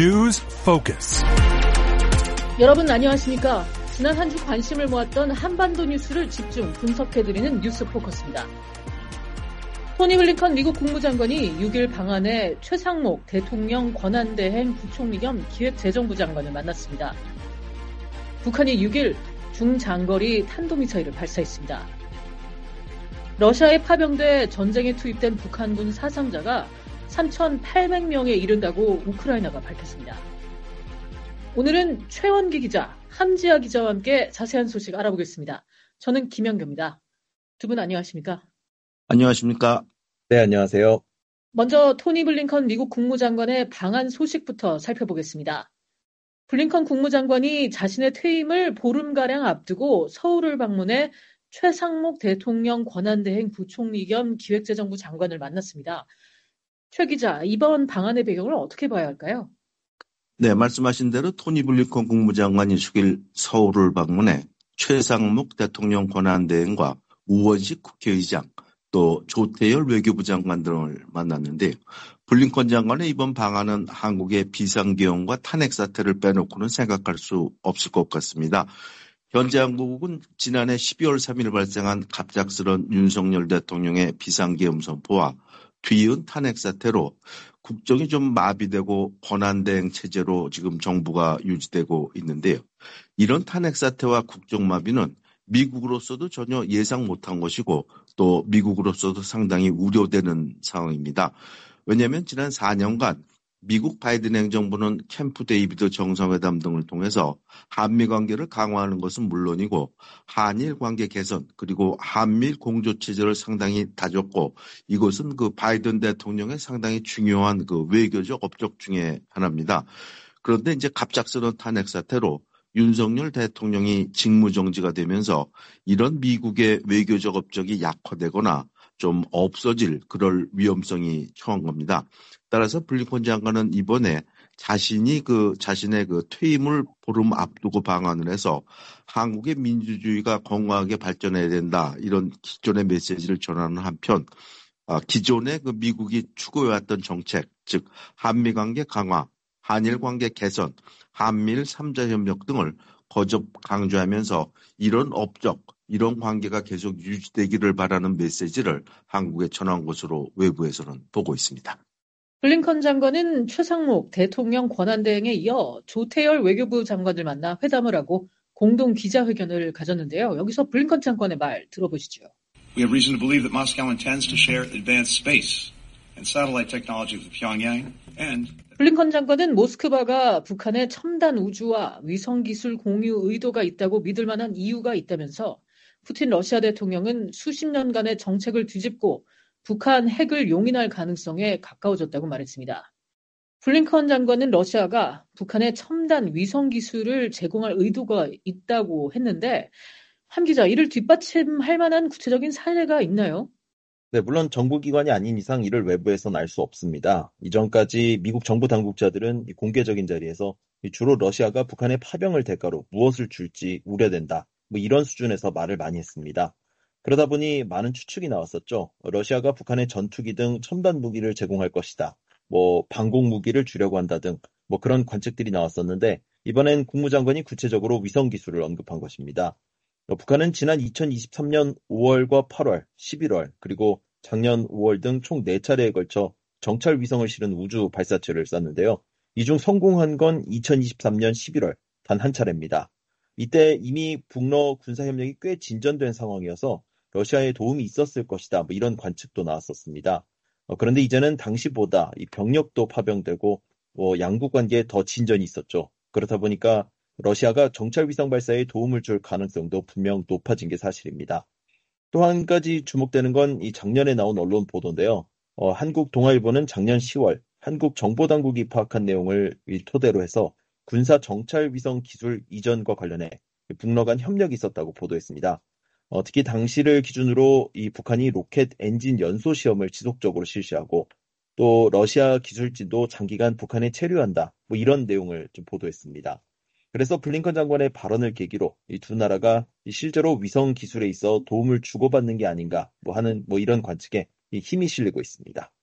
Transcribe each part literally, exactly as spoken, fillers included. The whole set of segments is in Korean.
News Focus. 여러분 안녕하십니까? 지난 한 주 관심을 모았던 한반도 뉴스를 집중 분석해드리는 뉴스 포커스입니다. 토니 블링컨 미국 국무장관이 육 일 방한에 최상목 대통령 권한대행 부총리 겸 기획재정부 장관을 만났습니다. 북한이 육 일 중장거리 탄도미사일을 발사했습니다. 러시아에 파병돼 전쟁에 투입된 북한군 사상자가 삼천팔백 명에 이른다고 우크라이나가 밝혔습니다. 오늘은 최원기 기자, 함지아 기자와 함께 자세한 소식 알아보겠습니다. 저는 김영규입니다. 두 분 안녕하십니까? 안녕하십니까? 네, 안녕하세요. 먼저 토니 블링컨 미국 국무장관의 방한 소식부터 살펴보겠습니다. 블링컨 국무장관이 자신의 퇴임을 보름가량 앞두고 서울을 방문해 최상목 대통령 권한대행 부총리 겸 기획재정부 장관을 만났습니다. 최 기자, 이번 방한의 배경을 어떻게 봐야 할까요? 네, 말씀하신 대로 토니 블링컨 국무장관이 십일 서울을 방문해 최상목 대통령 권한대행과 우원식 국회의장, 또 조태열 외교부 장관 등을 만났는데요. 블링컨 장관의 이번 방한은 한국의 비상계엄과 탄핵 사태를 빼놓고는 생각할 수 없을 것 같습니다. 현재 한국은 지난해 십이월 삼일 발생한 갑작스런 윤석열 대통령의 비상계엄 선포와 뒤이은 탄핵 사태로 국정이 좀 마비되고 권한대행 체제로 지금 정부가 유지되고 있는데요. 이런 탄핵 사태와 국정 마비는 미국으로서도 전혀 예상 못한 것이고 또 미국으로서도 상당히 우려되는 상황입니다. 왜냐하면 지난 사 년간 미국 바이든 행정부는 캠프 데이비드 정상회담 등을 통해서 한미 관계를 강화하는 것은 물론이고 한일 관계 개선 그리고 한미 공조체제를 상당히 다졌고 이것은 그 바이든 대통령의 상당히 중요한 그 외교적 업적 중에 하나입니다. 그런데 이제 갑작스러운 탄핵 사태로 윤석열 대통령이 직무정지가 되면서 이런 미국의 외교적 업적이 약화되거나 좀 없어질 그럴 위험성이 처한 겁니다. 따라서 블링컨 장관은 이번에 자신이 그 자신의 그 퇴임을 보름 앞두고 방한을 해서 한국의 민주주의가 건강하게 발전해야 된다 이런 기존의 메시지를 전하는 한편 기존의 그 미국이 추구해왔던 정책, 즉 한미 관계 강화, 한일 관계 개선, 한미일 삼자 협력 등을 거듭 강조하면서 이런 업적, 이런 관계가 계속 유지되기를 바라는 메시지를 한국에 전한 것으로 외부에서는 보고 있습니다. 블링컨 장관은 최상목 대통령 권한대행에 이어 조태열 외교부 장관을 만나 회담을 하고 공동 기자회견을 가졌는데요. 여기서 블링컨 장관의 말 들어보시죠. We have reason to believe that Moscow intends to share advanced space and satellite technology with Pyongyang and 블링컨 장관은 모스크바가 북한의 첨단 우주와 위성 기술 공유 의도가 있다고 믿을 만한 이유가 있다면서 푸틴 러시아 대통령은 수십 년간의 정책을 뒤집고 북한 핵을 용인할 가능성에 가까워졌다고 말했습니다. 블링컨 장관은 러시아가 북한의 첨단 위성 기술을 제공할 의도가 있다고 했는데 함 기자, 이를 뒷받침할 만한 구체적인 사례가 있나요? 네, 물론 정부기관이 아닌 이상 이를 외부에서는 알 수 없습니다. 이전까지 미국 정부 당국자들은 이 공개적인 자리에서 주로 러시아가 북한의 파병을 대가로 무엇을 줄지 우려된다. 뭐 이런 수준에서 말을 많이 했습니다. 그러다 보니 많은 추측이 나왔었죠. 러시아가 북한의 전투기 등 첨단 무기를 제공할 것이다. 뭐 방공 무기를 주려고 한다 등 뭐 그런 관측들이 나왔었는데 이번엔 국무장관이 구체적으로 위성 기술을 언급한 것입니다. 북한은 지난 이천이십삼 년 오월과 팔월, 십일월 그리고 작년 오월 등 총 네 차례에 걸쳐 정찰 위성을 실은 우주 발사체를 쐈는데요. 이 중 성공한 건 이천이십삼 년 십일월 단 한 차례입니다. 이때 이미 북러 군사협력이 꽤 진전된 상황이어서 러시아에 도움이 있었을 것이다. 뭐 이런 관측도 나왔었습니다. 어, 그런데 이제는 당시보다 이 병력도 파병되고 뭐 양국 관계에 더 진전이 있었죠. 그렇다 보니까 러시아가 정찰 위성 발사에 도움을 줄 가능성도 분명 높아진 게 사실입니다. 또 한 가지 주목되는 건 이 작년에 나온 언론 보도인데요. 어, 한국 동아일보는 작년 시월 한국 정보당국이 파악한 내용을 토대로 해서 군사 정찰 위성 기술 이전과 관련해 북러 간 협력이 있었다고 보도했습니다. 어, 특히 당시를 기준으로 이 북한이 로켓 엔진 연소 시험을 지속적으로 실시하고 또 러시아 기술진도 장기간 북한에 체류한다. 뭐 이런 내용을 좀 보도했습니다. 그래서 블링컨 장관의 발언을 계기로 이 두 나라가 실제로 위성 기술에 있어 도움을 주고받는 게 아닌가 뭐 하는 뭐 이런 관측에 힘이 실리고 있습니다.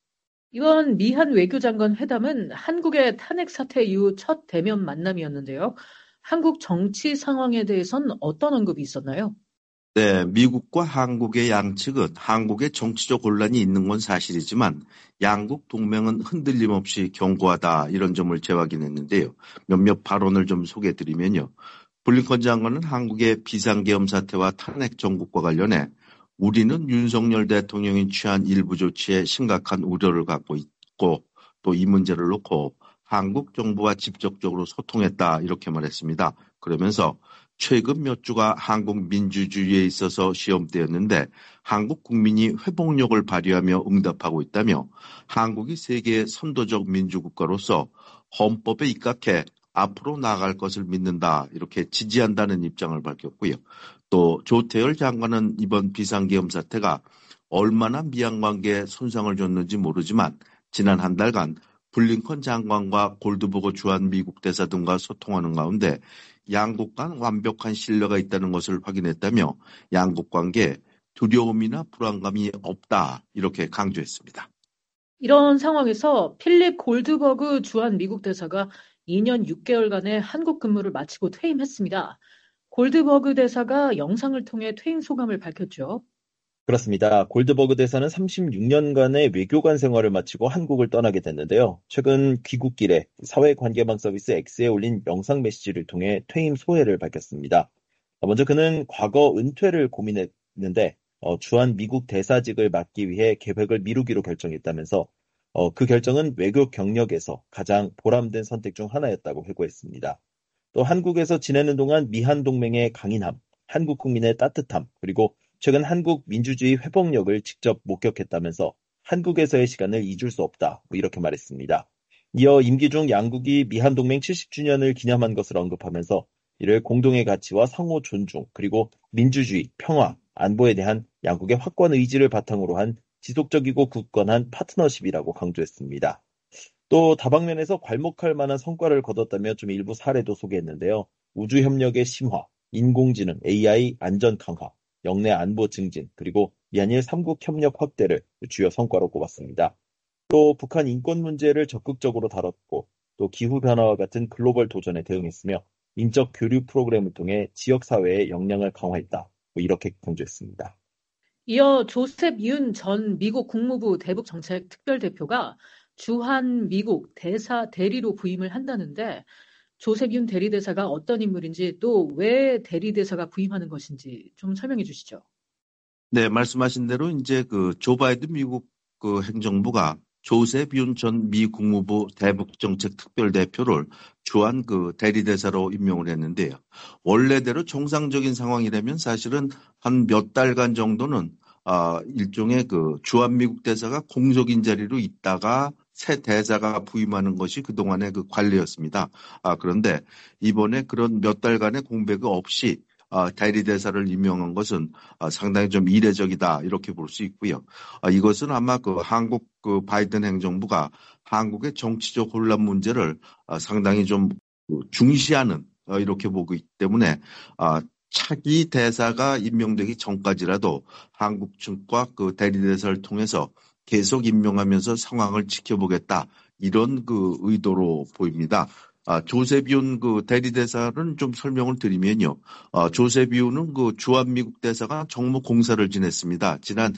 이번 미한 외교장관 회담은 한국의 탄핵 사태 이후 첫 대면 만남이었는데요. 한국 정치 상황에 대해선 어떤 언급이 있었나요? 네, 미국과 한국의 양측은 한국의 정치적 혼란이 있는 건 사실이지만 양국 동맹은 흔들림 없이 견고하다 이런 점을 재확인했는데요. 몇몇 발언을 좀 소개해드리면요. 블링컨 장관은 한국의 비상계엄 사태와 탄핵 정국과 관련해 우리는 윤석열 대통령이 취한 일부 조치에 심각한 우려를 갖고 있고 또 이 문제를 놓고 한국 정부와 직접적으로 소통했다 이렇게 말했습니다. 그러면서 최근 몇 주가 한국 민주주의에 있어서 시험대였는데 한국 국민이 회복력을 발휘하며 응답하고 있다며 한국이 세계의 선도적 민주국가로서 헌법에 입각해 앞으로 나아갈 것을 믿는다 이렇게 지지한다는 입장을 밝혔고요. 또 조태열 장관은 이번 비상계엄 사태가 얼마나 미얀관계에 손상을 줬는지 모르지만 지난 한 달간 블링컨 장관과 골드버거 주한 미국 대사 등과 소통하는 가운데 양국 간 완벽한 신뢰가 있다는 것을 확인했다며 양국 관계에 두려움이나 불안감이 없다 이렇게 강조했습니다. 이런 상황에서 필립 골드버그 주한 미국 대사가 이 년 육 개월간의 한국 근무를 마치고 퇴임했습니다. 골드버그 대사가 영상을 통해 퇴임 소감을 밝혔죠. 그렇습니다. 골드버그 대사는 삼십육 년간의 외교관 생활을 마치고 한국을 떠나게 됐는데요. 최근 귀국길에 사회관계망 서비스 X에 올린 영상 메시지를 통해 퇴임 소회를 밝혔습니다. 먼저 그는 과거 은퇴를 고민했는데 어, 주한 미국 대사직을 맡기 위해 계획을 미루기로 결정했다면서 어, 그 결정은 외교 경력에서 가장 보람된 선택 중 하나였다고 회고했습니다. 또 한국에서 지내는 동안 미한 동맹의 강인함, 한국 국민의 따뜻함, 그리고 최근 한국 민주주의 회복력을 직접 목격했다면서 한국에서의 시간을 잊을 수 없다 이렇게 말했습니다. 이어 임기 중 양국이 미한 동맹 칠십 주년을 기념한 것을 언급하면서 이를 공동의 가치와 상호 존중 그리고 민주주의, 평화, 안보에 대한 양국의 확고한 의지를 바탕으로 한 지속적이고 굳건한 파트너십이라고 강조했습니다. 또 다방면에서 괄목할 만한 성과를 거뒀다며 좀 일부 사례도 소개했는데요. 우주협력의 심화, 인공지능, 에이아이 안전 강화, 영내 안보 증진, 그리고 미한일 삼국 협력 확대를 주요 성과로 꼽았습니다. 또 북한 인권 문제를 적극적으로 다뤘고 또 기후변화와 같은 글로벌 도전에 대응했으며 인적 교류 프로그램을 통해 지역사회의 역량을 강화했다. 뭐 이렇게 강조했습니다. 이어 조셉 윤 전 미국 국무부 대북정책 특별대표가 주한 미국 대사 대리로 부임을 한다는데 조셉 윤 대리대사가 어떤 인물인지 또 왜 대리대사가 부임하는 것인지 좀 설명해 주시죠. 네, 말씀하신 대로 이제 그 조 바이든 미국 그 행정부가 조셉 윤 전 미 국무부 대북정책 특별대표를 주한 그 대리대사로 임명을 했는데요. 원래대로 정상적인 상황이라면 사실은 한 몇 달간 정도는 아, 일종의 그 주한 미국 대사가 공적인 자리로 있다가 새 대사가 부임하는 것이 그동안의 그 관례였습니다. 아, 그런데 이번에 그런 몇 달간의 공백 없이 아, 대리대사를 임명한 것은 아, 상당히 좀 이례적이다 이렇게 볼 수 있고요. 아, 이것은 아마 그 한국 그 바이든 행정부가 한국의 정치적 혼란 문제를 아, 상당히 좀 중시하는 어, 이렇게 보고 있기 때문에 아, 차기 대사가 임명되기 전까지라도 한국 측과 그 대리대사를 통해서 계속 임명하면서 상황을 지켜보겠다 이런 그 의도로 보입니다. 아, 조셉 윤 그 대리대사는 좀 설명을 드리면요. 아, 조셉 윤은 그 주한미국 대사가 정무 공사를 지냈습니다. 지난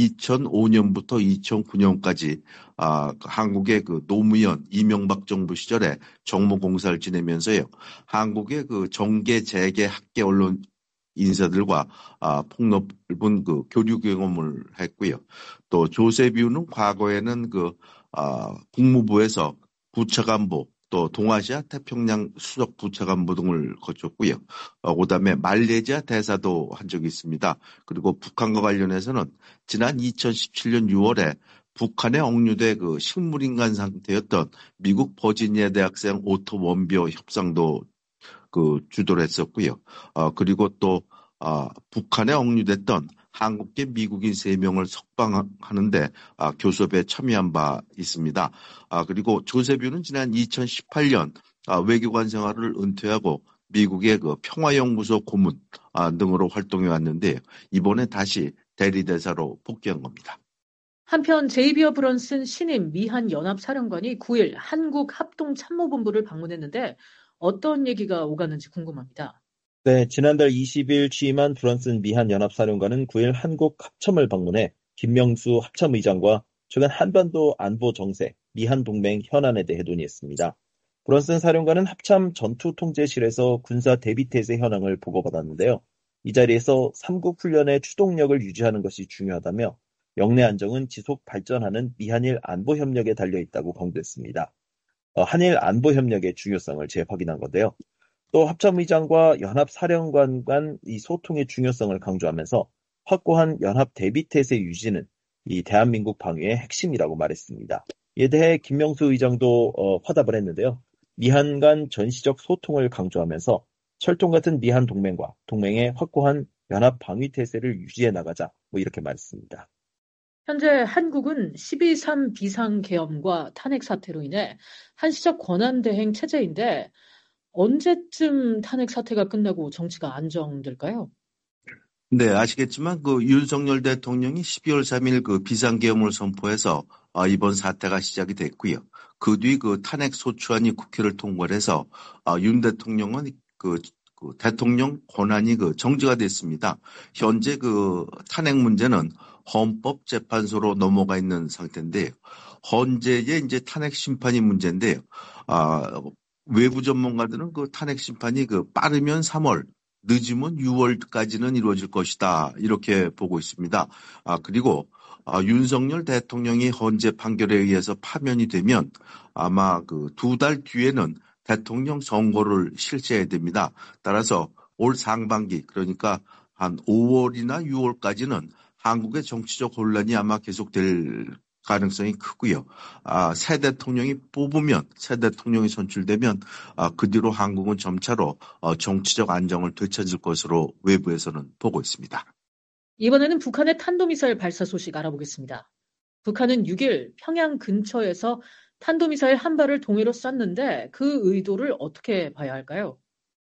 이천오 년부터 이천구 년까지 아, 그 한국의 그 노무현 이명박 정부 시절에 정무 공사를 지내면서요. 한국의 그 정계, 재계, 학계, 언론 인사들과 아, 폭넓은 그 교류 경험을 했고요. 또 조셉 윤은 과거에는 그 아, 국무부에서 부차관보 또 동아시아 태평양 수석 부차관보 등을 거쳤고요. 어, 그다음에 말레이시아 대사도 한 적이 있습니다. 그리고 북한과 관련해서는 지난 이천십칠 년 유월에 북한에 억류돼 그 식물인간 상태였던 미국 버지니아 대학생 오토 원비어 협상도 그 주도를 했었고요. 어, 그리고 또 어, 북한에 억류됐던 한국계 미국인 세 명을 석방하는데 아, 교섭에 참여한 바 있습니다. 아, 그리고 조셉 윤은 지난 이천십팔 년 아, 외교관 생활을 은퇴하고 미국의 그 평화연구소 고문 아, 등으로 활동해 왔는데 이번에 다시 대리대사로 복귀한 겁니다. 한편 제이비어 브런슨 신임 미한 연합사령관이 구일 한국 합동참모본부를 방문했는데 어떤 얘기가 오가는지 궁금합니다. 네, 지난달 이십일 취임한 브런슨 미한 연합사령관은 구일 한국 합참을 방문해 김명수 합참의장과 최근 한반도 안보 정세, 미한 동맹 현안에 대해 논의했습니다. 브런슨 사령관은 합참 전투통제실에서 군사 대비태세 현황을 보고받았는데요. 이 자리에서 삼국 훈련의 추동력을 유지하는 것이 중요하다며 영내 안정은 지속 발전하는 미한일 안보협력에 달려있다고 강조했습니다. 어, 한일 안보협력의 중요성을 재확인한 건데요. 또 합참의장과 연합사령관 간 이 소통의 중요성을 강조하면서 확고한 연합 대비태세 유지는 이 대한민국 방위의 핵심이라고 말했습니다. 이에 대해 김명수 의장도 어, 화답을 했는데요. 미한 간 전시적 소통을 강조하면서 철통 같은 미한 동맹과 동맹의 확고한 연합 방위 태세를 유지해 나가자 뭐 이렇게 말했습니다. 현재 한국은 십이 삼 비상계엄과 탄핵 사태로 인해 한시적 권한대행 체제인데 언제쯤 탄핵 사태가 끝나고 정치가 안정될까요? 네, 아시겠지만 그 윤석열 대통령이 십이월 삼일 그 비상계엄을 선포해서 아, 이번 사태가 시작이 됐고요. 그 뒤 그 탄핵 소추안이 국회를 통과해서 아, 윤 대통령은 그, 그 대통령 권한이 그 정지가 됐습니다. 현재 그 탄핵 문제는 헌법재판소로 넘어가 있는 상태인데요. 헌재의 이제 탄핵 심판이 문제인데요. 아, 외부 전문가들은 그 탄핵 심판이 그 빠르면 삼월, 늦으면 유월까지는 이루어질 것이다 이렇게 보고 있습니다. 아, 그리고 아, 윤석열 대통령이 헌재 판결에 의해서 파면이 되면 아마 그 두 달 뒤에는 대통령 선거를 실시해야 됩니다. 따라서 올 상반기 그러니까 한 오월이나 유월까지는 한국의 정치적 혼란이 아마 계속될 가능성이 크고요. 아, 새 대통령이 뽑으면, 새 대통령이 선출되면 아, 그 뒤로 한국은 점차로 어, 정치적 안정을 되찾을 것으로 외부에서는 보고 있습니다. 이번에는 북한의 탄도미사일 발사 소식 알아보겠습니다. 북한은 육일 평양 근처에서 탄도미사일 한 발을 동해로 쐈는데 그 의도를 어떻게 봐야 할까요?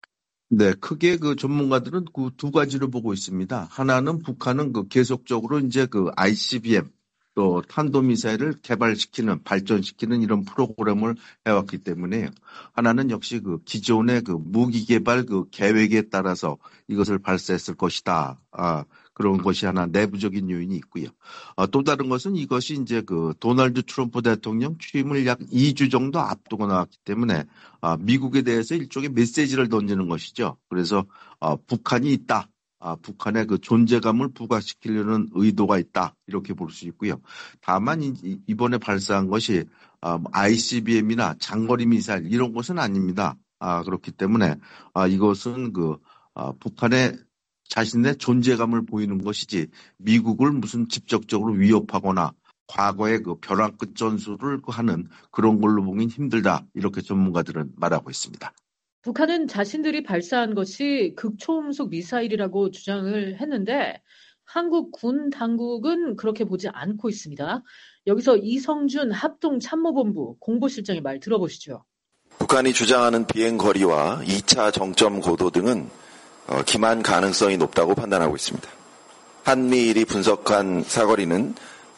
네, 크게 그 전문가들은 그 두 가지로 보고 있습니다. 하나는 북한은 그 계속적으로 이제 그 아이씨비엠 또 탄도미사일을 개발시키는, 발전시키는 이런 프로그램을 해왔기 때문에요. 하나는 역시 그 기존의 그 무기 개발 그 계획에 따라서 이것을 발사했을 것이다. 아, 그런 것이 하나 내부적인 요인이 있고요. 아, 또 다른 것은 이것이 이제 그 도널드 트럼프 대통령 취임을 약 이 주 정도 앞두고 나왔기 때문에 아, 미국에 대해서 일종의 메시지를 던지는 것이죠. 그래서 아, 북한이 있다. 아, 북한의 그 존재감을 부각시키려는 의도가 있다. 이렇게 볼 수 있고요. 다만 이, 이번에 발사한 것이 아, 아이씨비엠이나 장거리 미사일 이런 것은 아닙니다. 아, 그렇기 때문에 아, 이것은 그 아, 북한의 자신의 존재감을 보이는 것이지 미국을 무슨 직접적으로 위협하거나 과거의 그 벼랑 끝 전술을 하는 그런 걸로 보긴 힘들다. 이렇게 전문가들은 말하고 있습니다. 북한은 자신들이 발사한 것이 극초음속 미사일이라고 주장을 했는데 한국 군 당국은 그렇게 보지 않고 있습니다. 여기서 이성준 합동참모본부 공보실장의 말 들어보시죠. 북한이 주장하는 비행거리와 이 차 정점 고도 등은 기만 가능성이 높다고 판단하고 있습니다. 한미일이 분석한 사거리는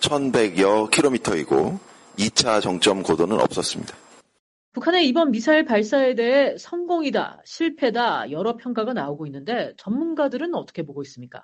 천백여 킬로미터이고 이 차 정점 고도는 없었습니다. 북한의 이번 미사일 발사에 대해 성공이다, 실패다 여러 평가가 나오고 있는데 전문가들은 어떻게 보고 있습니까?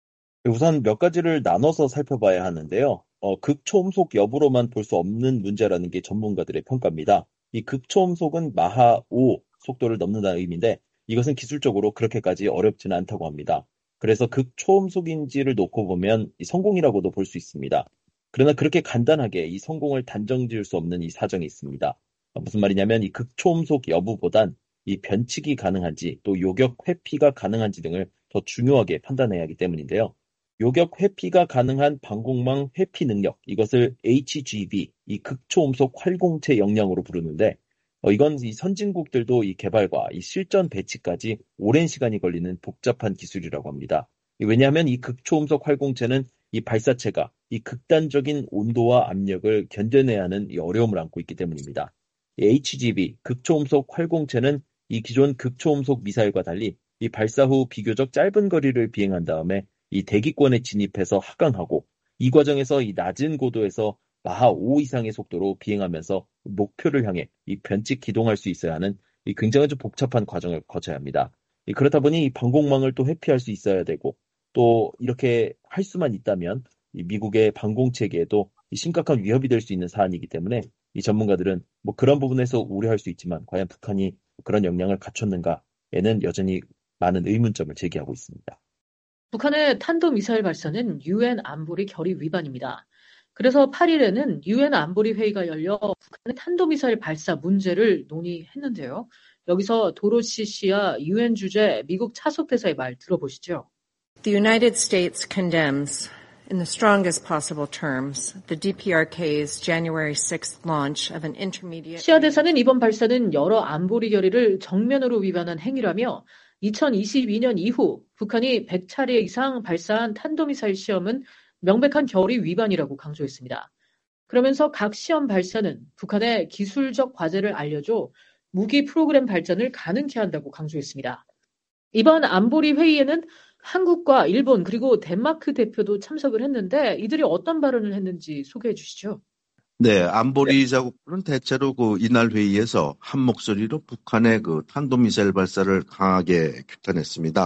우선 몇 가지를 나눠서 살펴봐야 하는데요. 어, 극초음속 여부로만 볼 수 없는 문제라는 게 전문가들의 평가입니다. 이 극초음속은 마하 오 속도를 넘는다는 의미인데 이것은 기술적으로 그렇게까지 어렵지는 않다고 합니다. 그래서 극초음속인지를 놓고 보면 이 성공이라고도 볼 수 있습니다. 그러나 그렇게 간단하게 이 성공을 단정 지을 수 없는 이 사정이 있습니다. 무슨 말이냐면 이 극초음속 여부보단 이 변칙이 가능한지 또 요격 회피가 가능한지 등을 더 중요하게 판단해야 하기 때문인데요. 요격 회피가 가능한 방공망 회피 능력, 이것을 에이치지브이, 이 극초음속 활공체 역량으로 부르는데 어, 이건 이 선진국들도 이 개발과 이 실전 배치까지 오랜 시간이 걸리는 복잡한 기술이라고 합니다. 왜냐하면 이 극초음속 활공체는 이 발사체가 이 극단적인 온도와 압력을 견뎌내야 하는 이 어려움을 안고 있기 때문입니다. 에이치지브이, 극초음속 활공체는 이 기존 극초음속 미사일과 달리 이 발사 후 비교적 짧은 거리를 비행한 다음에 이 대기권에 진입해서 하강하고 이 과정에서 이 낮은 고도에서 마하 오 이상의 속도로 비행하면서 목표를 향해 이 변칙 기동할 수 있어야 하는 이 굉장히 좀 복잡한 과정을 거쳐야 합니다. 이 그렇다 보니 이 방공망을 또 회피할 수 있어야 되고 또 이렇게 할 수만 있다면 이 미국의 방공 체계에도 이 심각한 위협이 될 수 있는 사안이기 때문에 이 전문가들은 뭐 그런 부분에서 우려할 수 있지만 과연 북한이 그런 역량을 갖췄는가에는 여전히 많은 의문점을 제기하고 있습니다. 북한의 탄도미사일 발사는 유엔 안보리 결의 위반입니다. 그래서 팔 일에는 유엔 안보리 회의가 열려 북한의 탄도미사일 발사 문제를 논의했는데요. 여기서 도로시 씨와 유엔 주재 미국 차석 대사의 말 들어보시죠. The United States condemns in the strongest possible terms the 디피아르케이's January sixth launch of an intermediate. 시아 대사는 이번 발사는 여러 안보리 결의를 정면으로 위반한 행위라며 이천이십이 년 이후 북한이 백 차례 이상 발사한 탄도미사일 시험은 명백한 결의 위반이라고 강조했습니다. 그러면서 각 시험 발사는 북한의 기술적 과제를 알려줘 무기 프로그램 발전을 가능케 한다고 강조했습니다. 이번 안보리 회의에는 한국과 일본 그리고 덴마크 대표도 참석을 했는데 이들이 어떤 발언을 했는지 소개해 주시죠. 네, 안보리 자국들은 대체로 그 이날 회의에서 한 목소리로 북한의 그 탄도미사일 발사를 강하게 규탄했습니다.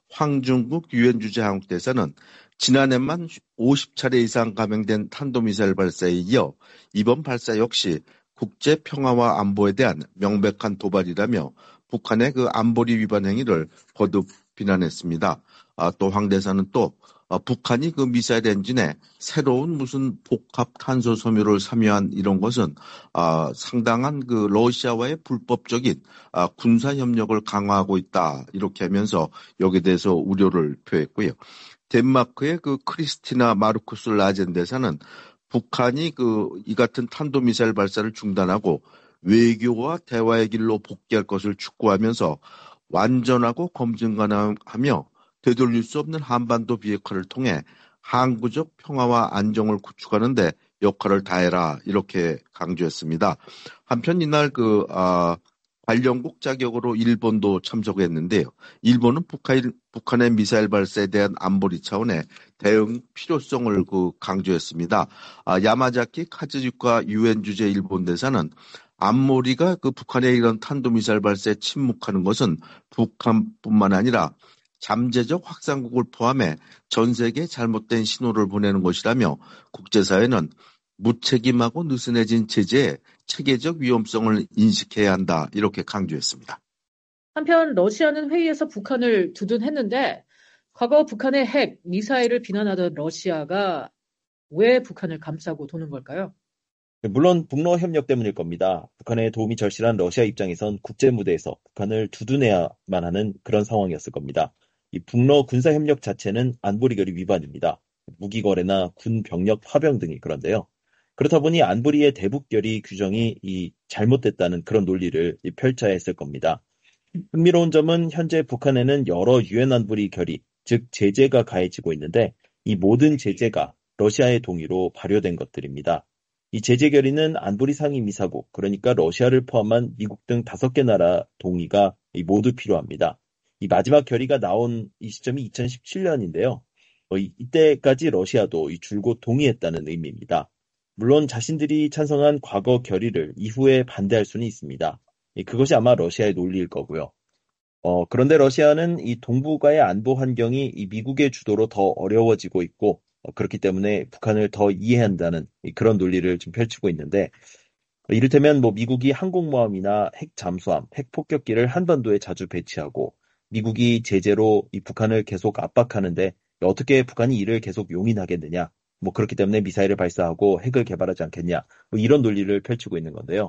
황중국 유엔 주재 한국 대사는 지난해만 오십 차례 이상 감행된 탄도미사일 발사에 이어 이번 발사 역시 국제 평화와 안보에 대한 명백한 도발이라며 북한의 그 안보리 위반 행위를 거듭 비난했습니다. 아, 또 황 대사는 또 아, 북한이 그 미사일 엔진에 새로운 무슨 복합 탄소 섬유를 삼유한 이런 것은 아, 상당한 그 러시아와의 불법적인 아, 군사 협력을 강화하고 있다 이렇게 하면서 여기에 대해서 우려를 표했고요. 덴마크의 그 크리스티나 마르쿠스 라젠 대사는 북한이 그 이 같은 탄도미사일 발사를 중단하고 외교와 대화의 길로 복귀할 것을 촉구하면서 완전하고 검증 가능하며 되돌릴 수 없는 한반도 비핵화를 통해 항구적 평화와 안정을 구축하는 데 역할을 다해라 이렇게 강조했습니다. 한편 이날 그 아, 관련국 자격으로 일본도 참석했는데요. 일본은 북한, 북한의 미사일 발사에 대한 안보리 차원의 대응 필요성을 그 강조했습니다. 아, 야마자키 카즈유카 유엔 주재 일본 대사는 안보리가 그 북한의 이런 탄도미사일 발사에 침묵하는 것은 북한뿐만 아니라 잠재적 확산국을 포함해 전 세계에 잘못된 신호를 보내는 것이라며 국제사회는 무책임하고 느슨해진 제재에 체계적 위험성을 인식해야 한다 이렇게 강조했습니다. 한편 러시아는 회의에서 북한을 두둔했는데 과거 북한의 핵, 미사일을 비난하던 러시아가 왜 북한을 감싸고 도는 걸까요? 물론 북러 협력 때문일 겁니다. 북한의 도움이 절실한 러시아 입장에선 국제 무대에서 북한을 두둔해야만 하는 그런 상황이었을 겁니다. 이 북러 군사 협력 자체는 안보리 결의 위반입니다. 무기 거래나 군 병력 파병 등이 그런데요. 그렇다 보니 안보리의 대북 결의 규정이 이 잘못됐다는 그런 논리를 펼쳐야 했을 겁니다. 흥미로운 점은 현재 북한에는 여러 유엔 안보리 결의, 즉 제재가 가해지고 있는데 이 모든 제재가 러시아의 동의로 발효된 것들입니다. 이 제재 결의는 안보리 상임이사국, 그러니까 러시아를 포함한 미국 등 다섯 개 나라 동의가 모두 필요합니다. 이 마지막 결의가 나온 이 시점이 이천십칠 년인데요. 어, 이때까지 러시아도 이 줄곧 동의했다는 의미입니다. 물론 자신들이 찬성한 과거 결의를 이후에 반대할 수는 있습니다. 이, 그것이 아마 러시아의 논리일 거고요. 어, 그런데 러시아는 이 동북아의 안보 환경이 이 미국의 주도로 더 어려워지고 있고 어, 그렇기 때문에 북한을 더 이해한다는 이, 그런 논리를 좀 펼치고 있는데 어, 이를테면 뭐 미국이 항공모함이나 핵 잠수함, 핵 폭격기를 한반도에 자주 배치하고 미국이 제재로 이 북한을 계속 압박하는데 어떻게 북한이 이를 계속 용인하겠느냐? 뭐 그렇기 때문에 미사일을 발사하고 핵을 개발하지 않겠냐? 뭐 이런 논리를 펼치고 있는 건데요.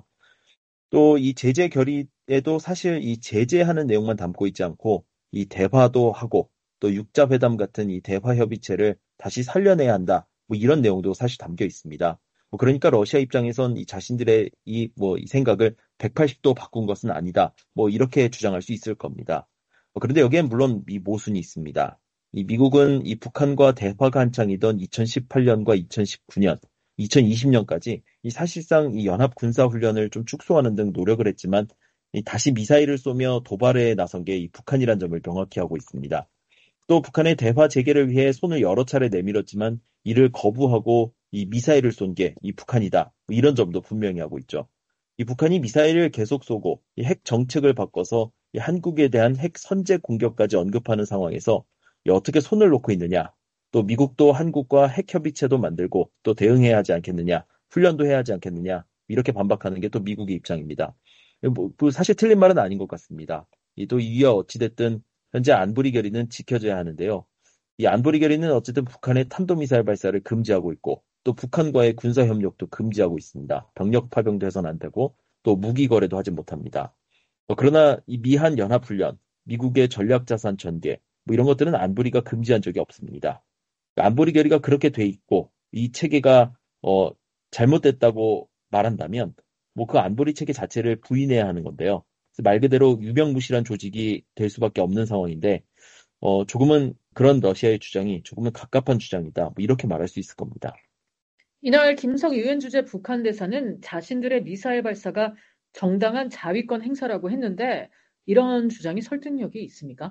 또 이 제재 결의에도 사실 이 제재하는 내용만 담고 있지 않고 이 대화도 하고 또 육자 회담 같은 이 대화 협의체를 다시 살려내야 한다. 뭐 이런 내용도 사실 담겨 있습니다. 뭐 그러니까 러시아 입장에선 이 자신들의 이 뭐 이 생각을 백팔십 도 바꾼 것은 아니다. 뭐 이렇게 주장할 수 있을 겁니다. 그런데 여기엔 물론 이 모순이 있습니다. 이 미국은 이 북한과 대화가 한창이던 이천십팔 년과 이천십구 년, 이천이십 년까지 이 사실상 이 연합 군사 훈련을 좀 축소하는 등 노력을 했지만 이 다시 미사일을 쏘며 도발에 나선 게 이 북한이란 점을 명확히 하고 있습니다. 또 북한의 대화 재개를 위해 손을 여러 차례 내밀었지만 이를 거부하고 이 미사일을 쏜 게 이 북한이다. 이런 점도 분명히 하고 있죠. 이 북한이 미사일을 계속 쏘고 이 핵 정책을 바꿔서 이 한국에 대한 핵 선제 공격까지 언급하는 상황에서 이 어떻게 손을 놓고 있느냐. 또 미국도 한국과 핵 협의체도 만들고 또 대응해야 하지 않겠느냐. 훈련도 해야 하지 않겠느냐. 이렇게 반박하는 게 또 미국의 입장입니다. 뭐, 사실 틀린 말은 아닌 것 같습니다. 또 이와 어찌됐든 현재 안보리 결의는 지켜져야 하는데요. 이 안보리 결의는 어쨌든 북한의 탄도미사일 발사를 금지하고 있고 또 북한과의 군사협력도 금지하고 있습니다. 병력 파병도 해서는 안 되고 또 무기 거래도 하지 못합니다. 그러나 이 미한 연합훈련, 미국의 전략자산 전개 뭐 이런 것들은 안보리가 금지한 적이 없습니다. 안보리 결의가 그렇게 돼 있고 이 체계가 어, 잘못됐다고 말한다면 뭐 그 안보리 체계 자체를 부인해야 하는 건데요. 말 그대로 유명무실한 조직이 될 수밖에 없는 상황인데 어, 조금은 그런 러시아의 주장이 조금은 갑갑한 주장이다. 뭐 이렇게 말할 수 있을 겁니다. 이날 김석 유엔 주재 북한 대사는 자신들의 미사일 발사가 정당한 자위권 행사라고 했는데 이런 주장이 설득력이 있습니까?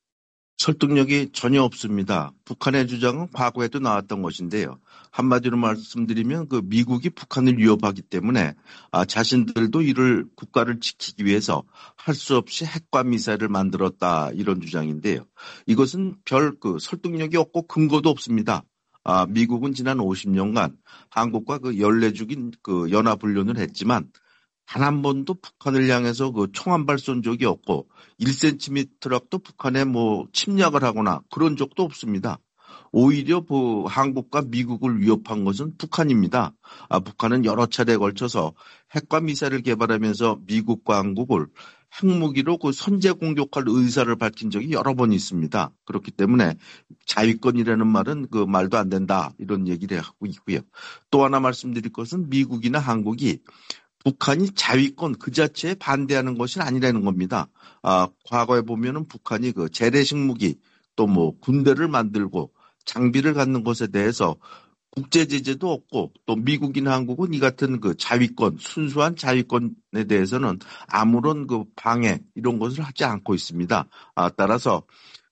설득력이 전혀 없습니다. 북한의 주장은 과거에도 나왔던 것인데요. 한마디로 말씀드리면 그 미국이 북한을 위협하기 때문에 아, 자신들도 이를 국가를 지키기 위해서 할 수 없이 핵과 미사일을 만들었다 이런 주장인데요. 이것은 별 그 설득력이 없고 근거도 없습니다. 아, 미국은 지난 오십 년간 한국과 그 연례적인 그 연합훈련을 했지만 단 한 번도 북한을 향해서 그 총 한 발 쏜 적이 없고 일 센티미터라도 북한에 뭐 침략을 하거나 그런 적도 없습니다. 오히려 그 한국과 미국을 위협한 것은 북한입니다. 아, 북한은 여러 차례에 걸쳐서 핵과 미사일을 개발하면서 미국과 한국을 핵무기로 그 선제 공격할 의사를 밝힌 적이 여러 번 있습니다. 그렇기 때문에 자위권이라는 말은 그 말도 안 된다 이런 얘기를 하고 있고요. 또 하나 말씀드릴 것은 미국이나 한국이 북한이 자위권 그 자체에 반대하는 것이 아니라는 겁니다. 아, 과거에 보면은 북한이 그 재래식 무기 또 뭐 군대를 만들고 장비를 갖는 것에 대해서 국제 제재도 없고 또 미국이나 한국은 이 같은 그 자위권 순수한 자위권에 대해서는 아무런 그 방해 이런 것을 하지 않고 있습니다. 아, 따라서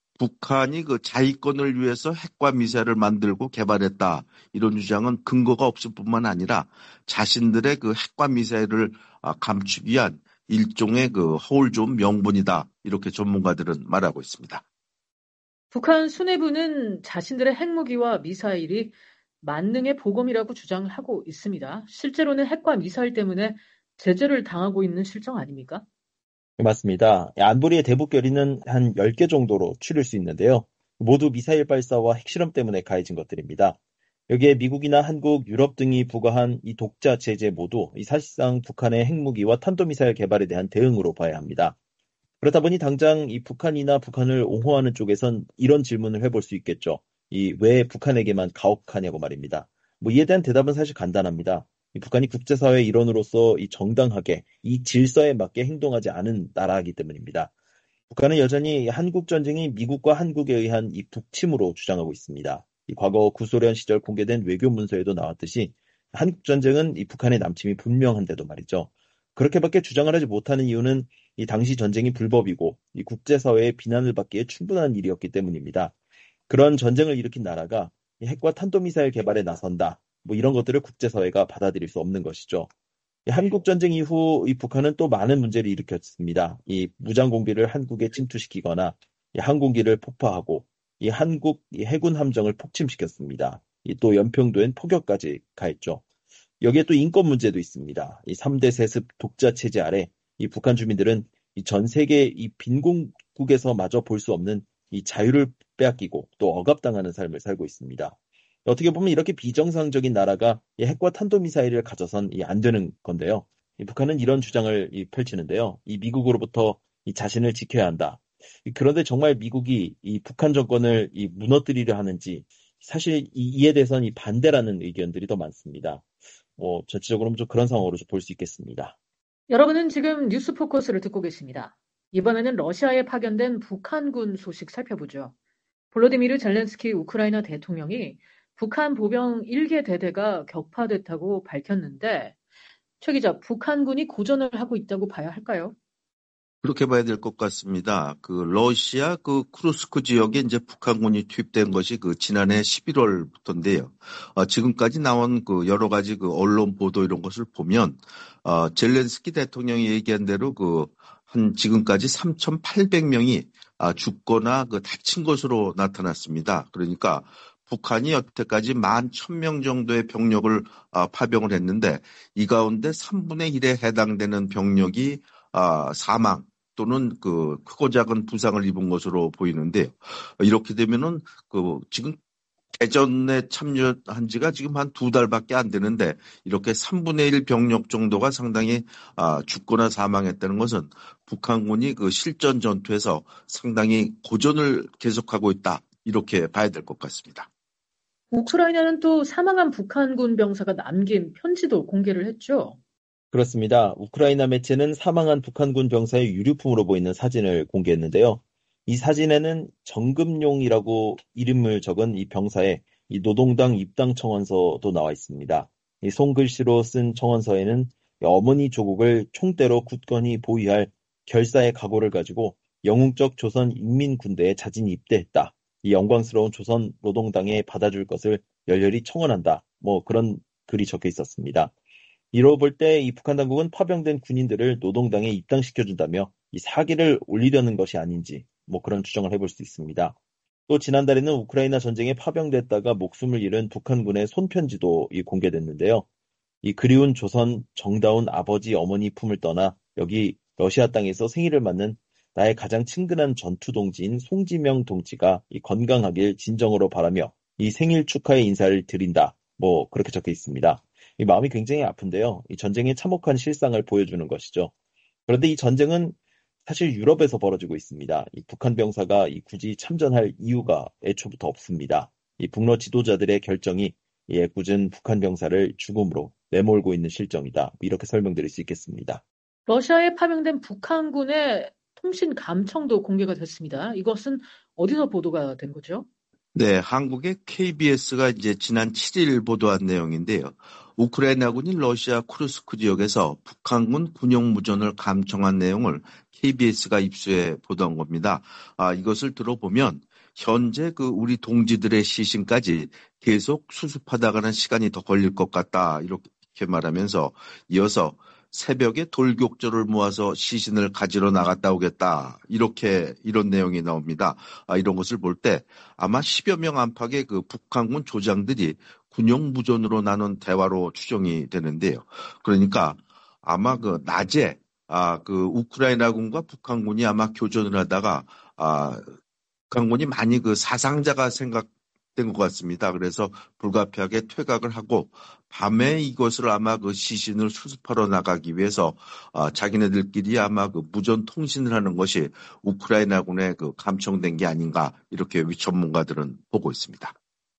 북한이 그 자위권을 위해서 핵과 미사일을 만들고 개발했다. 이런 주장은 근거가 없을 뿐만 아니라 자신들의 그 핵과 미사일을 감추기 위한 일종의 그 허울 좋은 명분이다. 이렇게 전문가들은 말하고 있습니다. 북한 수뇌부는 자신들의 핵무기와 미사일이 만능의 보검이라고 주장하고 있습니다. 실제로는 핵과 미사일 때문에 제재를 당하고 있는 실정 아닙니까? 맞습니다. 안보리의 대북 결의는 한 열 개 정도로 추릴 수 있는데요. 모두 미사일 발사와 핵실험 때문에 가해진 것들입니다. 여기에 미국이나 한국, 유럽 등이 부과한 이 독자 제재 모두 이 사실상 북한의 핵무기와 탄도미사일 개발에 대한 대응으로 봐야 합니다. 그렇다 보니 당장 이 북한이나 북한을 옹호하는 쪽에선 이런 질문을 해볼 수 있겠죠. 이 왜 북한에게만 가혹하냐고 말입니다. 뭐 이에 대한 대답은 사실 간단합니다. 이 북한이 국제사회의 일원으로서 이 정당하게 이 질서에 맞게 행동하지 않은 나라이기 때문입니다. 북한은 여전히 한국 전쟁이 미국과 한국에 의한 이 북침으로 주장하고 있습니다. 이 과거 구소련 시절 공개된 외교 문서에도 나왔듯이 한국 전쟁은 이 북한의 남침이 분명한데도 말이죠. 그렇게밖에 주장을 하지 못하는 이유는 이 당시 전쟁이 불법이고 이 국제사회의 비난을 받기에 충분한 일이었기 때문입니다. 그런 전쟁을 일으킨 나라가 이 핵과 탄도미사일 개발에 나선다. 뭐 이런 것들을 국제사회가 받아들일 수 없는 것이죠. 한국 전쟁 이후 이 북한은 또 많은 문제를 일으켰습니다. 이 무장 공비를 한국에 침투시키거나 이 항공기를 폭파하고 이 한국 이 해군 함정을 폭침시켰습니다. 이 또 연평도엔 포격까지 가했죠. 여기에 또 인권 문제도 있습니다. 이 삼 대 세습 독자 체제 아래 이 북한 주민들은 이 전 세계 이 빈곤국에서 마저 볼 수 없는 이 자유를 빼앗기고 또 억압당하는 삶을 살고 있습니다. 어떻게 보면 이렇게 비정상적인 나라가 이 핵과 탄도미사일을 가져선 이 안 되는 건데요. 이 북한은 이런 주장을 이 펼치는데요. 이 미국으로부터 이 자신을 지켜야 한다. 이 그런데 정말 미국이 이 북한 정권을 이 무너뜨리려 하는지 사실 이, 이에 대해서는 이 반대라는 의견들이 더 많습니다. 뭐 전체적으로 좀 그런 상황으로 볼 수 있겠습니다. 여러분은 지금 뉴스 포커스를 듣고 계십니다. 이번에는 러시아에 파견된 북한군 소식 살펴보죠. 볼로디미르 젤렌스키 우크라이나 대통령이 북한 보병 일 개 대대가 격파됐다고 밝혔는데 최 기자, 북한군이 고전을 하고 있다고 봐야 할까요? 그렇게 봐야 될 것 같습니다. 그 러시아 그 쿠르스크 지역에 이제 북한군이 투입된 것이 그 지난해 십일월부터인데요. 어, 지금까지 나온 그 여러 가지 그 언론 보도 이런 것을 보면 어, 젤렌스키 대통령이 얘기한 대로 그 한 지금까지 삼천팔백 명이 아, 죽거나 그 다친 것으로 나타났습니다. 그러니까 북한이 여태까지 만 천 명 정도의 병력을 아, 파병을 했는데 이 가운데 삼분의 일에 해당되는 병력이 아, 사망 또는 그 크고 작은 부상을 입은 것으로 보이는데요. 이렇게 되면은 그 지금 대전에 참여한 지가 지금 한 두 달밖에 안 되는데 이렇게 삼분의 일 병력 정도가 상당히 아, 죽거나 사망했다는 것은 북한군이 그 실전 전투에서 상당히 고전을 계속하고 있다. 이렇게 봐야 될 것 같습니다. 우크라이나는 또 사망한 북한군 병사가 남긴 편지도 공개를 했죠. 그렇습니다. 우크라이나 매체는 사망한 북한군 병사의 유류품으로 보이는 사진을 공개했는데요. 이 사진에는 정금용이라고 이름을 적은 이 병사의 이 노동당 입당 청원서도 나와 있습니다. 이 손글씨로 쓴 청원서에는 어머니 조국을 총대로 굳건히 보위할 결사의 각오를 가지고 영웅적 조선 인민군대에 자진히 입대했다. 이 영광스러운 조선 노동당에 받아줄 것을 열렬히 청원한다. 뭐 그런 글이 적혀 있었습니다. 이로 볼 때 이 북한 당국은 파병된 군인들을 노동당에 입당시켜준다며 이 사기를 올리려는 것이 아닌지 뭐 그런 추정을 해볼 수 있습니다. 또 지난달에는 우크라이나 전쟁에 파병됐다가 목숨을 잃은 북한군의 손편지도 공개됐는데요. 이 그리운 조선 정다운 아버지 어머니 품을 떠나 여기 러시아 땅에서 생일을 맞는 나의 가장 친근한 전투동지인 송지명 동지가 이 건강하길 진정으로 바라며 이 생일 축하의 인사를 드린다. 뭐 그렇게 적혀 있습니다. 이 마음이 굉장히 아픈데요. 이 전쟁의 참혹한 실상을 보여주는 것이죠. 그런데 이 전쟁은 사실 유럽에서 벌어지고 있습니다. 이 북한 병사가 이 굳이 참전할 이유가 애초부터 없습니다. 이 북러 지도자들의 결정이 이 애꿎은 북한 병사를 죽음으로 내몰고 있는 실정이다. 이렇게 설명드릴 수 있겠습니다. 러시아에 파병된 북한군의 통신 감청도 공개가 됐습니다. 이것은 어디서 보도가 된 거죠? 네, 한국의 케이비에스가 이제 지난 칠일 보도한 내용인데요. 우크라이나군이 러시아 쿠르스크 지역에서 북한군 군용무전을 감청한 내용을 케이비에스가 입수해 보도한 겁니다. 아, 이것을 들어보면 현재 그 우리 동지들의 시신까지 계속 수습하다가는 시간이 더 걸릴 것 같다. 이렇게 말하면서 이어서 새벽에 돌격조를 모아서 시신을 가지러 나갔다 오겠다. 이렇게 이런 내용이 나옵니다. 아, 이런 것을 볼 때 아마 십여 명 안팎의 그 북한군 조장들이 군용 무전으로 나눈 대화로 추정이 되는데요. 그러니까 아마 그 낮에 아, 그 우크라이나군과 북한군이 아마 교전을 하다가 아, 북한군이 많이 그 사상자가 생각된 것 같습니다. 그래서 불가피하게 퇴각을 하고 밤에 이것을 아마 그 시신을 수습하러 나가기 위해서 아, 자기네들끼리 아마 그 무전 통신을 하는 것이 우크라이나군에 그 감청된 게 아닌가 이렇게 전문가들은 보고 있습니다.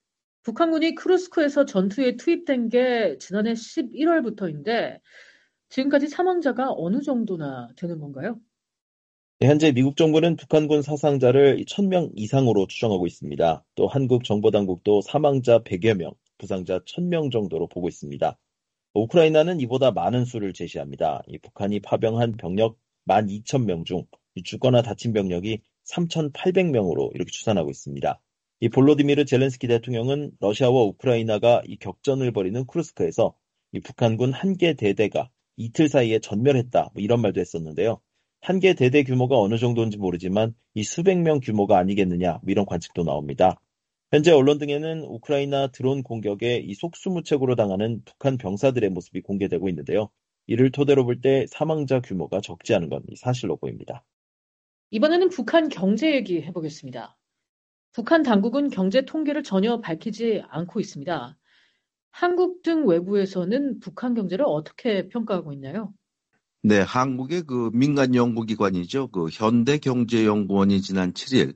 북한군이 크루스크에서 전투에 투입된 게 지난해 십일월부터인데 지금까지 사망자가 어느 정도나 되는 건가요? 현재 미국 정부는 북한군 사상자를 천 명 이상으로 추정하고 있습니다. 또 한국 정보당국도 사망자 백여 명, 부상자 천 명 정도로 보고 있습니다. 우크라이나는 이보다 많은 수를 제시합니다. 이 북한이 파병한 병력 만 이천 명 중 죽거나 다친 병력이 삼천팔백 명으로 이렇게 추산하고 있습니다. 이 볼로디미르 젤렌스키 대통령은 러시아와 우크라이나가 이 격전을 벌이는 쿠르스크에서 이 북한군 한 개 대대가 이틀 사이에 전멸했다. 뭐 이런 말도 했었는데요. 한 개 대대 규모가 어느 정도인지 모르지만 이 수백 명 규모가 아니겠느냐 뭐 이런 관측도 나옵니다. 현재 언론 등에는 우크라이나 드론 공격에 이 속수무책으로 당하는 북한 병사들의 모습이 공개되고 있는데요. 이를 토대로 볼 때 사망자 규모가 적지 않은 건 사실로 보입니다. 이번에는 북한 경제 얘기 해보겠습니다. 북한 당국은 경제 통계를 전혀 밝히지 않고 있습니다. 한국 등 외부에서는 북한 경제를 어떻게 평가하고 있나요? 네, 한국의 그 민간 연구기관이죠. 그 현대경제연구원이 지난 칠일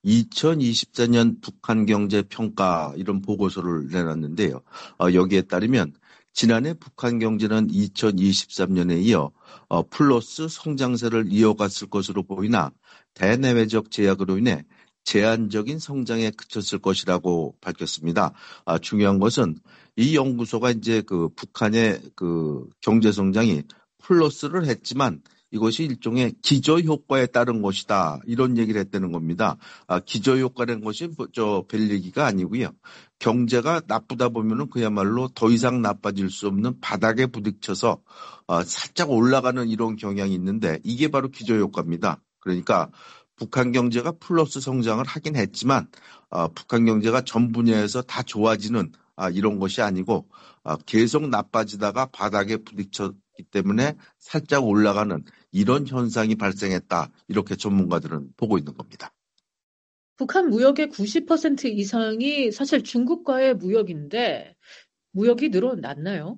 이천이십사 년 북한 경제 평가 이런 보고서를 내놨는데요. 어, 여기에 따르면 지난해 북한 경제는 이천이십삼 년에 이어 어, 플러스 성장세를 이어갔을 것으로 보이나 대내외적 제약으로 인해 제한적인 성장에 그쳤을 것이라고 밝혔습니다. 아, 중요한 것은 이 연구소가 이제 그 북한의 그 경제 성장이 플러스를 했지만 이것이 일종의 기저효과에 따른 것이다. 이런 얘기를 했다는 겁니다. 아, 기저효과라는 것이 저 별 얘기가 아니고요. 경제가 나쁘다 보면은 그야말로 더 이상 나빠질 수 없는 바닥에 부딪혀서 어, 살짝 올라가는 이런 경향이 있는데 이게 바로 기저효과입니다. 그러니까 북한 경제가 플러스 성장을 하긴 했지만 어, 북한 경제가 전 분야에서 다 좋아지는 아, 이런 것이 아니고 아, 계속 나빠지다가 바닥에 부딪혔기 때문에 살짝 올라가는 이런 현상이 발생했다. 이렇게 전문가들은 보고 있는 겁니다. 북한 무역의 구십 퍼센트 이상이 사실 중국과의 무역인데 무역이 늘어났나요?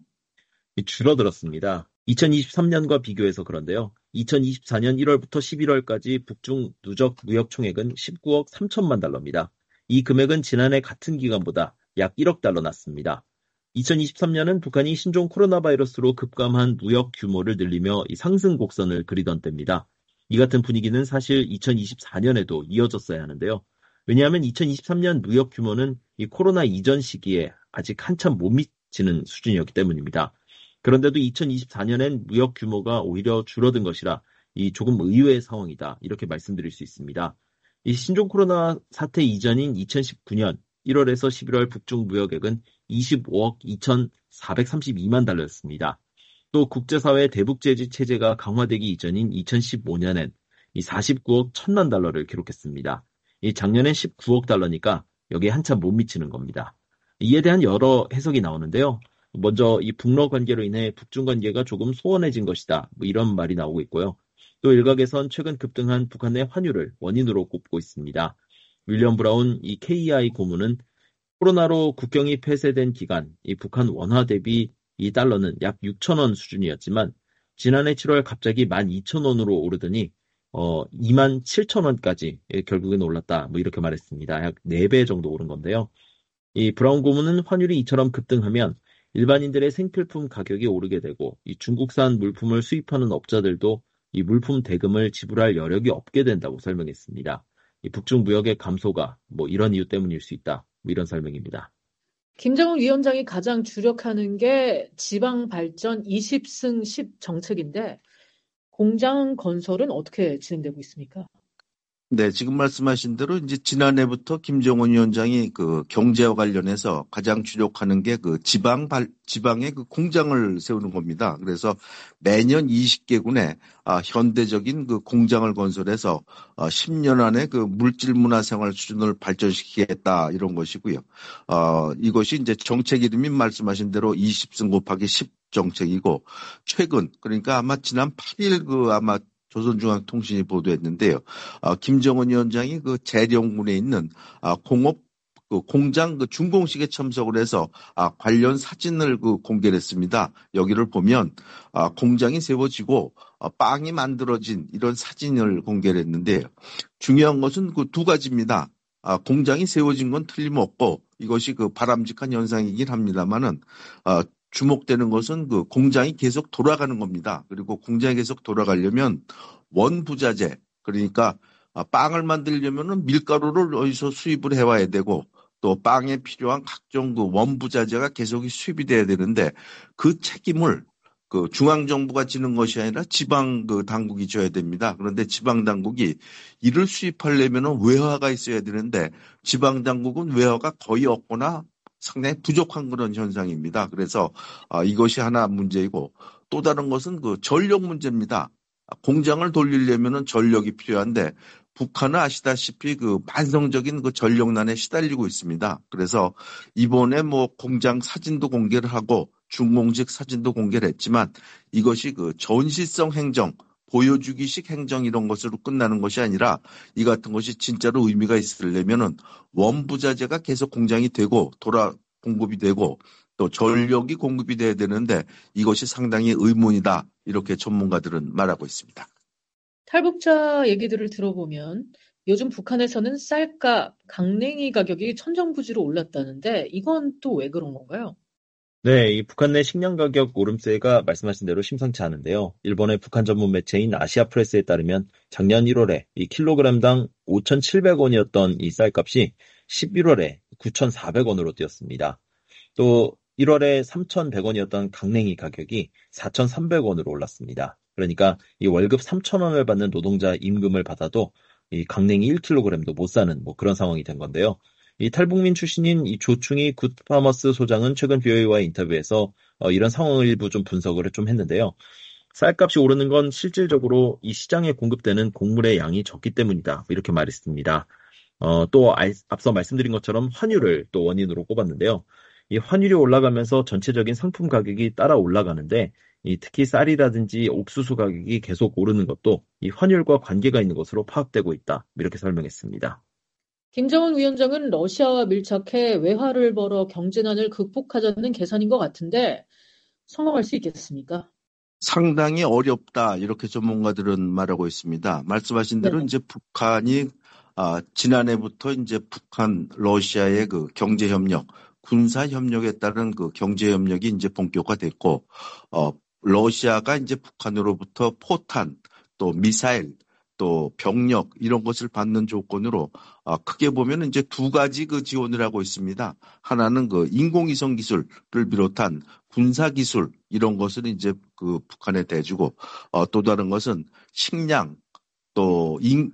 줄어들었습니다. 이천이십삼 년과 비교해서 그런데요. 이천이십사 년 일월부터 십일월까지 북중 누적 무역 총액은 십구억 삼천만 달러입니다. 이 금액은 지난해 같은 기간보다 약 일억 달러 낮습니다. 이천이십삼 년은 북한이 신종 코로나 바이러스로 급감한 무역 규모를 늘리며 이 상승 곡선을 그리던 때입니다. 이 같은 분위기는 사실 이천이십사 년에도 이어졌어야 하는데요. 왜냐하면 이천이십삼 년 무역 규모는 이 코로나 이전 시기에 아직 한참 못 미치는 수준이었기 때문입니다. 그런데도 이천이십사 년엔 무역 규모가 오히려 줄어든 것이라 이 조금 의외의 상황이다. 이렇게 말씀드릴 수 있습니다. 이 신종 코로나 사태 이전인 이천십구 년 일월에서 십일월 북중 무역액은 이십오억 이천사백삼십이만 달러였습니다. 또 국제사회 대북제재 체제가 강화되기 이전인 이천십오 년엔 이 사십구억 천만 달러를 기록했습니다. 이 작년엔 십구억 달러니까 여기에 한참 못 미치는 겁니다. 이에 대한 여러 해석이 나오는데요. 먼저 이 북러 관계로 인해 북중 관계가 조금 소원해진 것이다. 뭐 이런 말이 나오고 있고요. 또 일각에선 최근 급등한 북한의 환율을 원인으로 꼽고 있습니다. 윌리엄 브라운 이 케이이아이 고문은 코로나로 국경이 폐쇄된 기간 이 북한 원화 대비 이 달러는 약 육천 원 수준이었지만 지난해 칠월 갑자기 만 이천 원으로 오르더니 어, 이만 칠천 원까지 결국엔 올랐다. 뭐 이렇게 말했습니다. 약 네 배 정도 오른 건데요. 이 브라운 고문은 환율이 이처럼 급등하면 일반인들의 생필품 가격이 오르게 되고 이 중국산 물품을 수입하는 업자들도 이 물품 대금을 지불할 여력이 없게 된다고 설명했습니다. 이 북중 무역의 감소가 뭐 이런 이유 때문일 수 있다. 뭐 이런 설명입니다. 김정은 위원장이 가장 주력하는 게 지방 발전 이십 승 십 정책인데 공장 건설은 어떻게 진행되고 있습니까? 네, 지금 말씀하신 대로 이제 지난해부터 김정은 위원장이 그 경제와 관련해서 가장 주력하는 게 그 지방 발, 지방에 그 공장을 세우는 겁니다. 그래서 매년 이십 개군에 아, 현대적인 그 공장을 건설해서 아, 십 년 안에 그 물질 문화 생활 수준을 발전시키겠다 이런 것이고요. 어, 이것이 이제 정책 이름이 말씀하신 대로 이십 승 곱하기 십 정책이고 최근 그러니까 아마 지난 팔 일 그 아마 조선중앙통신이 보도했는데요. 아, 김정은 위원장이 그 재령군에 있는 아, 공업 그 공장 그 준공식에 참석을 해서 아, 관련 사진을 그 공개를 했습니다. 여기를 보면 아, 공장이 세워지고 아, 빵이 만들어진 이런 사진을 공개를 했는데요. 중요한 것은 그 두 가지입니다. 아, 공장이 세워진 건 틀림없고 이것이 그 바람직한 현상이긴 합니다만은 아, 주목되는 것은 그 공장이 계속 돌아가는 겁니다. 그리고 공장이 계속 돌아가려면 원부자재, 그러니까 빵을 만들려면은 밀가루를 어디서 수입을 해와야 되고 또 빵에 필요한 각종 그 원부자재가 계속 수입이 돼야 되는데 그 책임을 그 중앙정부가 지는 것이 아니라 지방 그 당국이 져야 됩니다. 그런데 지방 당국이 이를 수입하려면은 외화가 있어야 되는데 지방 당국은 외화가 거의 없거나 상당히 부족한 그런 현상입니다. 그래서 아, 이것이 하나 문제이고 또 다른 것은 그 전력 문제입니다. 공장을 돌리려면은 전력이 필요한데 북한은 아시다시피 그 만성적인 그 전력난에 시달리고 있습니다. 그래서 이번에 뭐 공장 사진도 공개를 하고 준공식 사진도 공개를 했지만 이것이 그 전시성 행정, 보여주기식 행정 이런 것으로 끝나는 것이 아니라 이 같은 것이 진짜로 의미가 있으려면은 원부자재가 계속 공장이 되고 돌아 공급이 되고 또 전력이 공급이 돼야 되는데 이것이 상당히 의문이다. 이렇게 전문가들은 말하고 있습니다. 탈북자 얘기들을 들어보면 요즘 북한에서는 쌀값, 강냉이 가격이 천정부지로 올랐다는데 이건 또 왜 그런 건가요? 네, 이 북한 내 식량 가격 오름세가 말씀하신 대로 심상치 않은데요. 일본의 북한 전문 매체인 아시아프레스에 따르면 작년 일월에 이 킬로그램당 오천칠백 원이었던 이 쌀값이 십일월에 구천사백 원으로 뛰었습니다. 또 일월에 삼천백 원이었던 강냉이 가격이 사천삼백 원으로 올랐습니다. 그러니까 이 월급 삼천만 원을 받는 노동자 임금을 받아도 이 강냉이 일 킬로그램도 못 사는 뭐 그런 상황이 된 건데요. 이 탈북민 출신인 이 조충희 굿파머스 소장은 최근 비오에이와의 인터뷰에서 어, 이런 상황을 일부 좀 분석을 좀 했는데요. 쌀값이 오르는 건 실질적으로 이 시장에 공급되는 곡물의 양이 적기 때문이다. 이렇게 말했습니다. 어, 또 아, 앞서 말씀드린 것처럼 환율을 또 원인으로 꼽았는데요. 이 환율이 올라가면서 전체적인 상품 가격이 따라 올라가는데 이 특히 쌀이라든지 옥수수 가격이 계속 오르는 것도 이 환율과 관계가 있는 것으로 파악되고 있다. 이렇게 설명했습니다. 김정은 위원장은 러시아와 밀착해 외화를 벌어 경제난을 극복하자는 계산인 것 같은데 성공할 수 있겠습니까? 상당히 어렵다 이렇게 전문가들은 말하고 있습니다. 말씀하신 대로 네. 이제 북한이 아, 지난해부터 이제 북한 러시아의 그 경제 협력, 군사 협력에 따른 그 경제 협력이 이제 본격화됐고, 어, 러시아가 이제 북한으로부터 포탄, 또 미사일, 또 병력 이런 것을 받는 조건으로 아, 크게 보면 이제 두 가지 그 지원을 하고 있습니다. 하나는 그 인공위성 기술을 비롯한 군사 기술 이런 것을 이제 그 북한에 대주고, 어, 또 다른 것은 식량, 또 인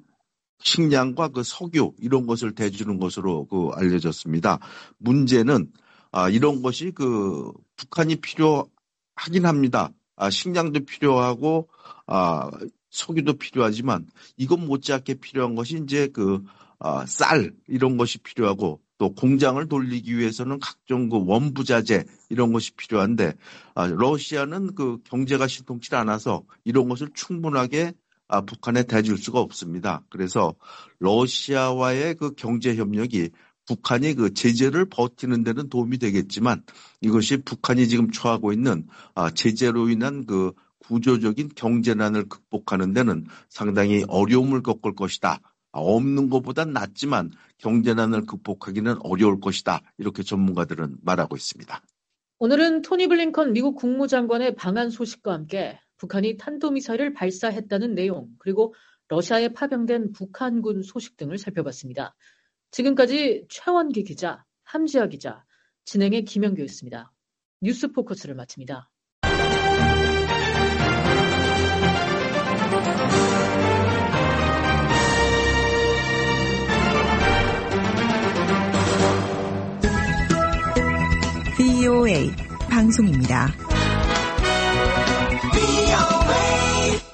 식량과 그 석유 이런 것을 대주는 것으로 그 알려졌습니다. 문제는 아, 이런 것이 그 북한이 필요하긴 합니다. 아, 식량도 필요하고 아, 석유도 필요하지만 이것 못지않게 필요한 것이 이제 그 아, 쌀 이런 것이 필요하고 또 공장을 돌리기 위해서는 각종 그 원부자재 이런 것이 필요한데 아, 러시아는 그 경제가 신통치 않아서 이런 것을 충분하게 아, 북한에 대줄 수가 없습니다. 그래서 러시아와의 그 경제 협력이 북한이 그 제재를 버티는 데는 도움이 되겠지만 이것이 북한이 지금 처하고 있는 아, 제재로 인한 그 구조적인 경제난을 극복하는 데는 상당히 어려움을 겪을 것이다. 아, 없는 것보단 낫지만 경제난을 극복하기는 어려울 것이다. 이렇게 전문가들은 말하고 있습니다. 오늘은 토니 블링컨 미국 국무장관의 방한 소식과 함께 북한이 탄도미사일을 발사했다는 내용, 그리고 러시아에 파병된 북한군 소식 등을 살펴봤습니다. 지금까지 최원기 기자, 함지아 기자, 진행의 김영규였습니다. 뉴스 포커스를 마칩니다. 브이오에이 방송입니다.